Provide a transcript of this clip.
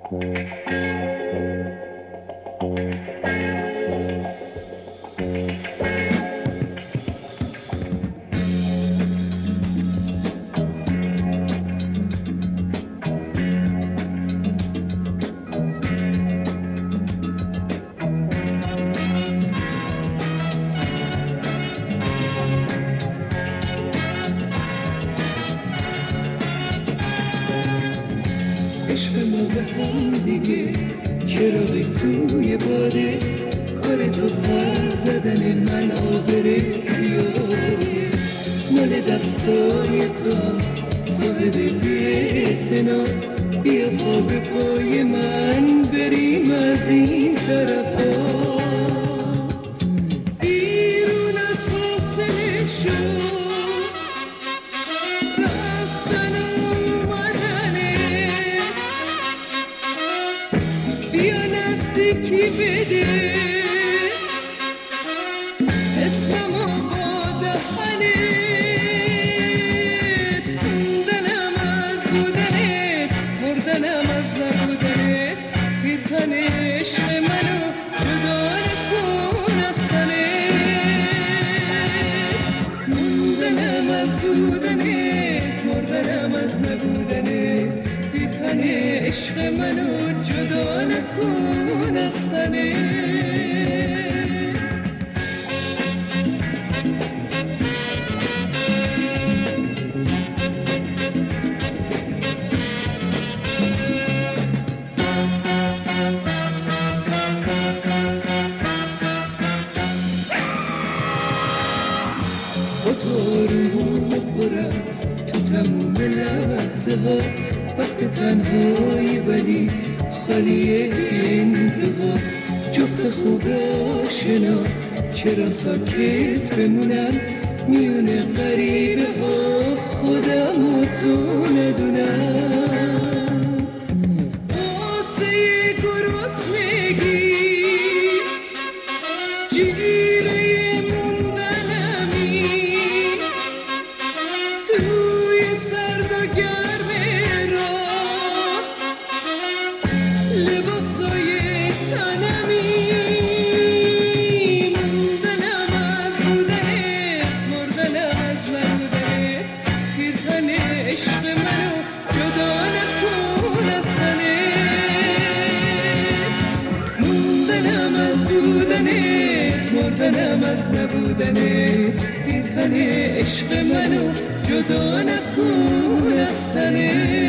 عشق ما به هم دیگه چراغی توی باده، کار تو پر زدن من آبره بیاره، مال دستای تو صاحب بی‌اعتنا، بیا پا به پای من بریم از این طرفا. بیرون از حاصل شد رفتن اومدنه، بیا نزدیکی بده اسممو با دهنت، موندنم از بودنت، مردنم از نبودنت، پیرهن عشق منو جدا نکن از تنت، موندنم از بودنت، مردنم از نبودنت، پیرهن عشق منو جدا نکن از تنت. با تو روحو برم تو تموم لحظه ها، وقت تنهایی ولی خالی انتها، جفت خوب آشنا چرا ساکت بمونم، میونه غریبه ها خودم و تو ندونم، آسه گرسنگی جیره موندنمی، توی سرد و گرم راه لباسای تنمی، موندنم از بودنت، مردنم از نبودنت، پیرهن عشق منو جدا نکن از تنت، موندنم از بودنت، مردنم از نبودنت، پیرهن عشق منو جدا نکن از تنت.